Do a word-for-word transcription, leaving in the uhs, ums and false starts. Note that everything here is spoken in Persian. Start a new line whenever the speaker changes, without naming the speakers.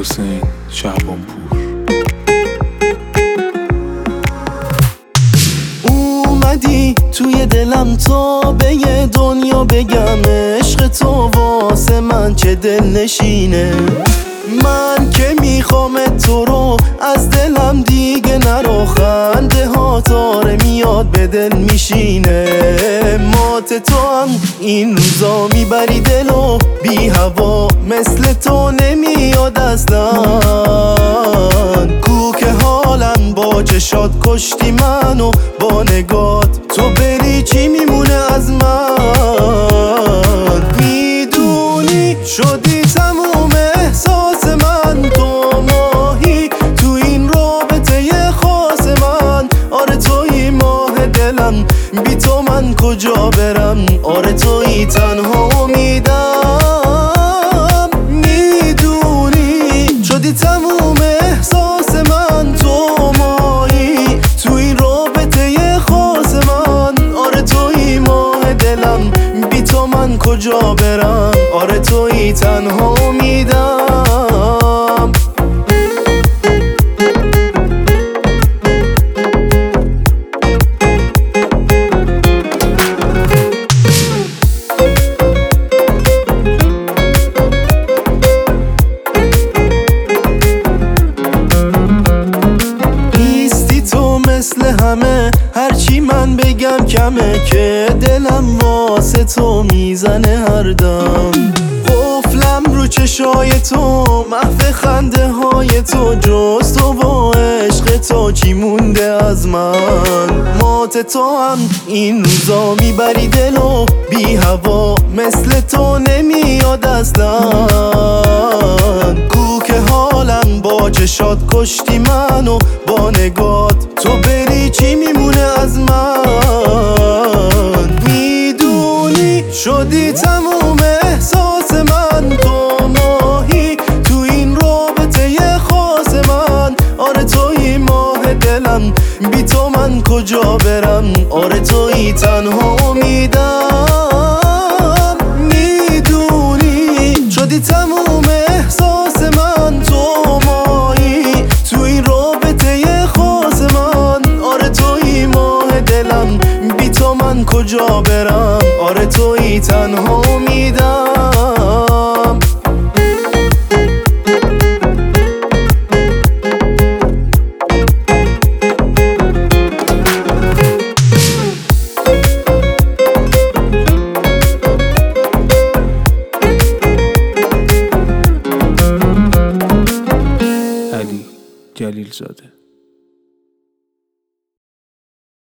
حسین شعبانپور.
اومدی توی دلم تا به یه دنیا بگم عشق تو واسه من چه دل نشینه. من که میخوام تو رو از دلم دیگه نرو، خنده ها تاره میاد به دل میشینه. مات تو هم این روزا میبری دلو، بی هوا مثل تو نمیاد اصلا. کو که حالم با چشات کشتی منو، با نگات تو بری چی میمونه از من. میدونی شدی تموم احساس من، تو ماهی تو این رابطه خاص من. آره توی ماه دلم، بی تو من کجا برم. آره توی تنها امیدم. میدونی شدی تموم احساس من، تو ماهی تو این رابطه خاص من. آره توی ماه دلم، بی تو من کجا برم. آره توی تنها امیدم. مثل همه هرچی من بگم کمه، که دلم واسه تو میزنه هر دم. قفلم رو چشای تو، محو خنده های تو، جز تو و عشق تو چی مونده از من. مات تو هم این روزا میبری دلو، بی هوا مثل تو نمیاد اصلا. کو که حالم با چشات کشتی منو، با نگات تو بری چی میمونه از من. میدونی شدی تموم احساس من، تو ماهی تو این رابطه خاص من. آره توی ماه دلم، بی تو من کجا برم. آره توی تنها امیدم. میدونی شدی تموم احساس من، تو ماهی تو این رابطه خاص من. آره توی ماه دلم، بی تو من کجا برم. آره توی تنها امیدم.
علی جلیل زاده.